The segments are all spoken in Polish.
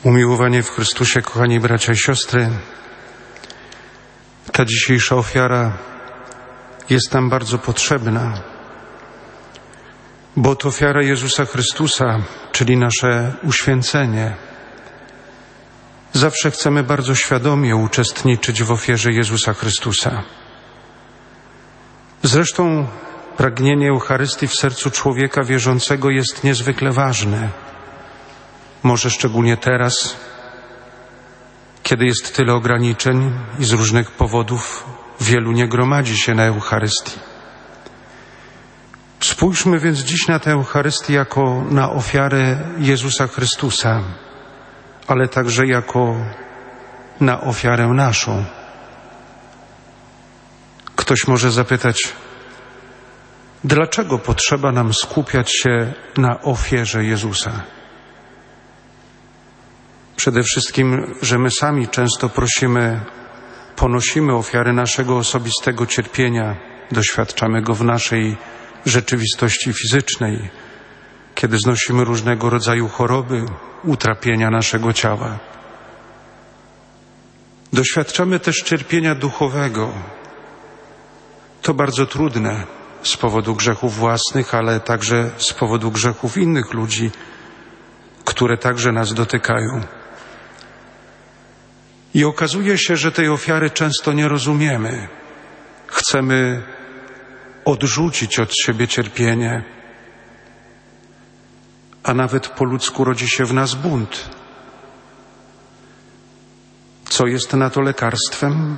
Umiłowanie w Chrystusie, kochani bracia i siostry, ta dzisiejsza ofiara jest nam bardzo potrzebna, bo to ofiara Jezusa Chrystusa, czyli nasze uświęcenie. Zawsze chcemy bardzo świadomie uczestniczyć w ofierze Jezusa Chrystusa. Zresztą pragnienie Eucharystii w sercu człowieka wierzącego jest niezwykle ważne. Może szczególnie teraz, kiedy jest tyle ograniczeń i z różnych powodów wielu nie gromadzi się na Eucharystii. Spójrzmy więc dziś na tę Eucharystię jako na ofiarę Jezusa Chrystusa, ale także jako na ofiarę naszą. Ktoś może zapytać, dlaczego potrzeba nam skupiać się na ofierze Jezusa? Przede wszystkim, że my sami często ponosimy ofiarę naszego osobistego cierpienia, doświadczamy go w naszej rzeczywistości fizycznej, kiedy znosimy różnego rodzaju choroby, utrapienia naszego ciała. Doświadczamy też cierpienia duchowego. To bardzo trudne z powodu grzechów własnych, ale także z powodu grzechów innych ludzi, które także nas dotykają. I okazuje się, że tej ofiary często nie rozumiemy. Chcemy odrzucić od siebie cierpienie, a nawet po ludzku rodzi się w nas bunt. Co jest na to lekarstwem?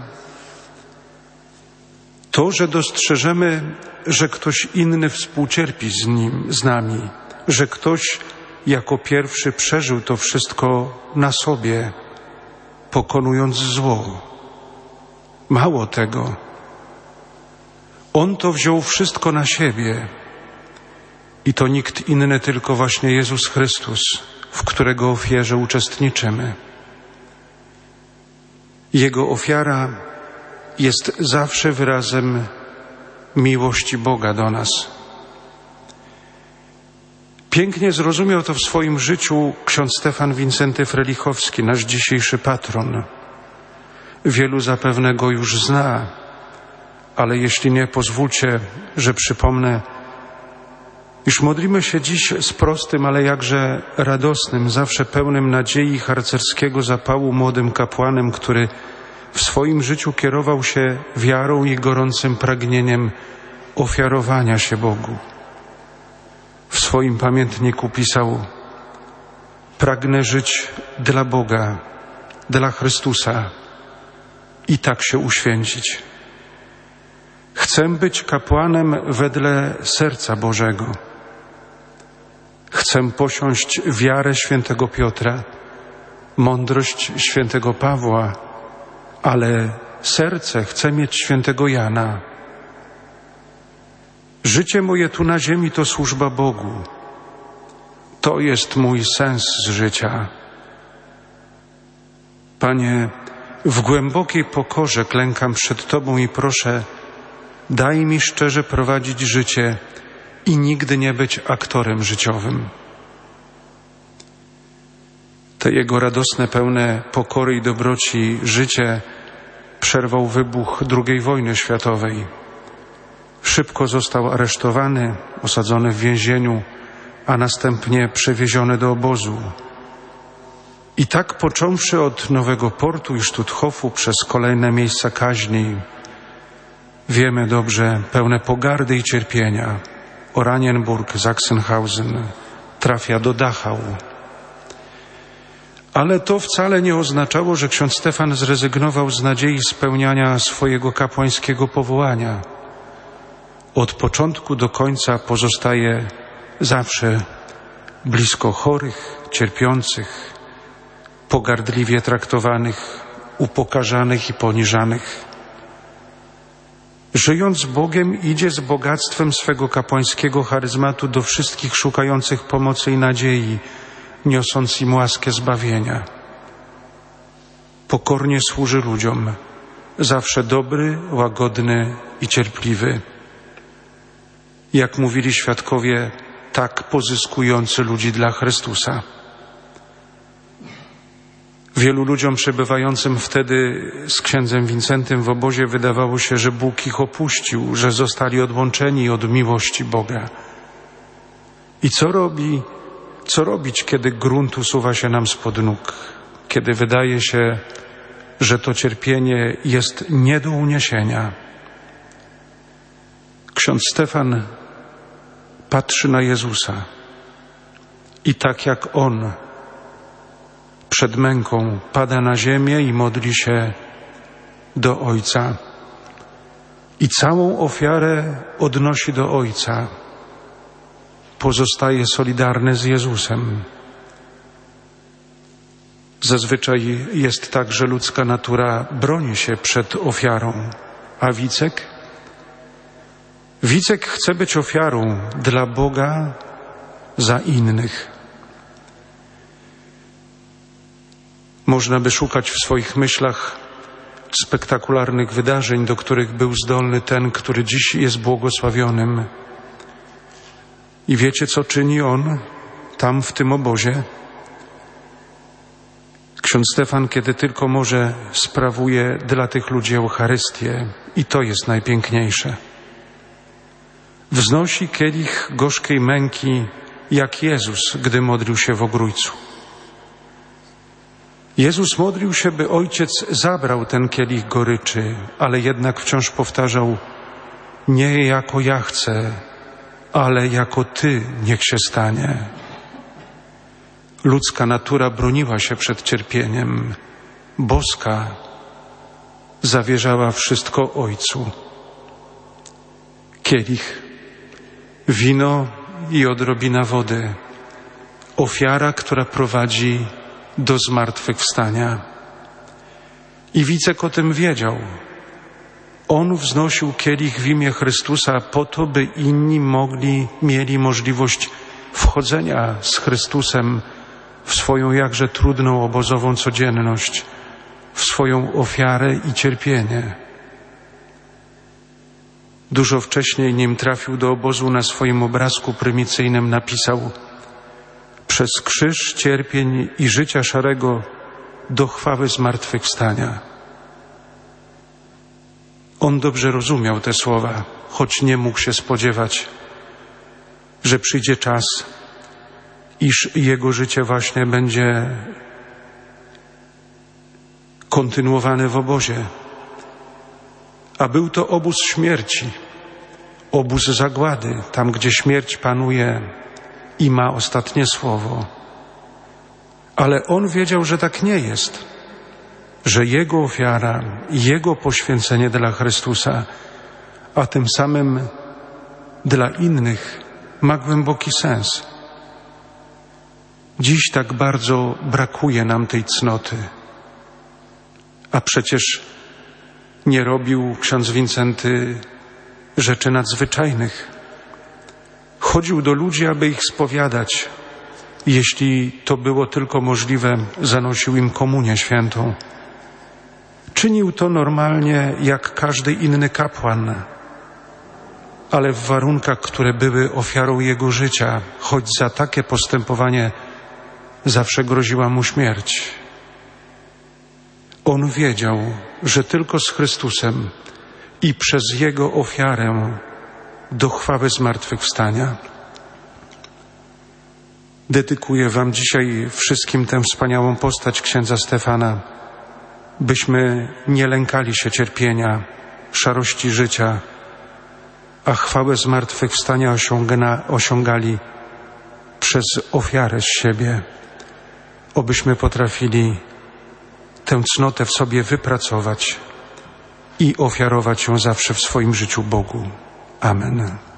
To, że dostrzeżemy, że ktoś inny współcierpi z nami, że ktoś jako pierwszy przeżył to wszystko na sobie, pokonując zło. Mało tego, On to wziął wszystko na siebie i to nikt inny, tylko właśnie Jezus Chrystus, w którego ofierze uczestniczymy. Jego ofiara jest zawsze wyrazem miłości Boga do nas. Pięknie zrozumiał to w swoim życiu ksiądz Stefan Wincenty Frelichowski, nasz dzisiejszy patron. Wielu zapewne go już zna, ale jeśli nie, pozwólcie, że przypomnę, iż modlimy się dziś z prostym, ale jakże radosnym, zawsze pełnym nadziei i harcerskiego zapału młodym kapłanem, który w swoim życiu kierował się wiarą i gorącym pragnieniem ofiarowania się Bogu. W swoim pamiętniku pisał: pragnę żyć dla Boga, dla Chrystusa i tak się uświęcić. Chcę być kapłanem wedle serca Bożego. Chcę posiąść wiarę świętego Piotra, mądrość świętego Pawła, ale serce chcę mieć świętego Jana. Życie moje tu na ziemi to służba Bogu. To jest mój sens życia. Panie, w głębokiej pokorze klękam przed Tobą i proszę, daj mi szczerze prowadzić życie i nigdy nie być aktorem życiowym. Te jego radosne, pełne pokory i dobroci życie przerwał wybuch II wojny światowej. Szybko został aresztowany, osadzony w więzieniu, a następnie przewieziony do obozu. I tak począwszy od Nowego Portu i Stutthofu przez kolejne miejsca kaźni, wiemy dobrze, pełne pogardy i cierpienia, Oranienburg, Sachsenhausen, trafia do Dachau. Ale to wcale nie oznaczało, że ksiądz Stefan zrezygnował z nadziei spełniania swojego kapłańskiego powołania. Od początku do końca pozostaje zawsze blisko chorych, cierpiących, pogardliwie traktowanych, upokarzanych i poniżanych. Żyjąc z Bogiem, idzie z bogactwem swego kapłańskiego charyzmatu do wszystkich szukających pomocy i nadziei, niosąc im łaskę zbawienia. Pokornie służy ludziom, zawsze dobry, łagodny i cierpliwy. Jak mówili świadkowie, tak pozyskujący ludzi dla Chrystusa. Wielu ludziom przebywającym wtedy z księdzem Wincentym w obozie wydawało się, że Bóg ich opuścił, że zostali odłączeni od miłości Boga. I co robić, kiedy grunt usuwa się nam spod nóg, kiedy wydaje się, że to cierpienie jest nie do uniesienia? Ksiądz Stefan patrzy na Jezusa i tak jak On przed męką pada na ziemię i modli się do Ojca i całą ofiarę odnosi do Ojca. Pozostaje solidarny z Jezusem. Zazwyczaj jest tak, że ludzka natura broni się przed ofiarą, a Wicek? Wicek chce być ofiarą dla Boga za innych. Można by szukać w swoich myślach spektakularnych wydarzeń, do których był zdolny ten, który dziś jest błogosławionym. I wiecie, co czyni on tam w tym obozie? Ksiądz Stefan, kiedy tylko może, sprawuje dla tych ludzi Eucharystię i to jest najpiękniejsze. Wznosi kielich gorzkiej męki, jak Jezus, gdy modlił się w Ogrójcu. Jezus modlił się, by Ojciec zabrał ten kielich goryczy, ale jednak wciąż powtarzał: nie jako ja chcę, ale jako Ty niech się stanie. Ludzka natura broniła się przed cierpieniem, boska zawierzała wszystko Ojcu. Kielich, wino i odrobina wody. Ofiara, która prowadzi do zmartwychwstania. I Wicek o tym wiedział. On wznosił kielich w imię Chrystusa po to, by inni mieli możliwość wchodzenia z Chrystusem w swoją jakże trudną obozową codzienność, w swoją ofiarę i cierpienie. Dużo wcześniej, nim trafił do obozu, na swoim obrazku prymicyjnym napisał: przez krzyż cierpień i życia szarego do chwały zmartwychwstania. On dobrze rozumiał te słowa, choć nie mógł się spodziewać, że przyjdzie czas, iż jego życie właśnie będzie kontynuowane w obozie. A był to obóz śmierci, obóz zagłady, tam gdzie śmierć panuje i ma ostatnie słowo. Ale on wiedział, że tak nie jest, że jego ofiara, jego poświęcenie dla Chrystusa, a tym samym dla innych, ma głęboki sens. Dziś tak bardzo brakuje nam tej cnoty, a przecież nie robił ksiądz Wincenty rzeczy nadzwyczajnych. Chodził do ludzi, aby ich spowiadać. Jeśli to było tylko możliwe, zanosił im komunię świętą. Czynił to normalnie, jak każdy inny kapłan, ale w warunkach, które były ofiarą jego życia, choć za takie postępowanie zawsze groziła mu śmierć. On wiedział, że tylko z Chrystusem i przez Jego ofiarę do chwały zmartwychwstania. Dedykuję Wam dzisiaj wszystkim tę wspaniałą postać księdza Stefana, byśmy nie lękali się cierpienia, szarości życia, a chwałę zmartwychwstania osiągali przez ofiarę z siebie. Obyśmy potrafili tę cnotę w sobie wypracować i ofiarować ją zawsze w swoim życiu Bogu. Amen.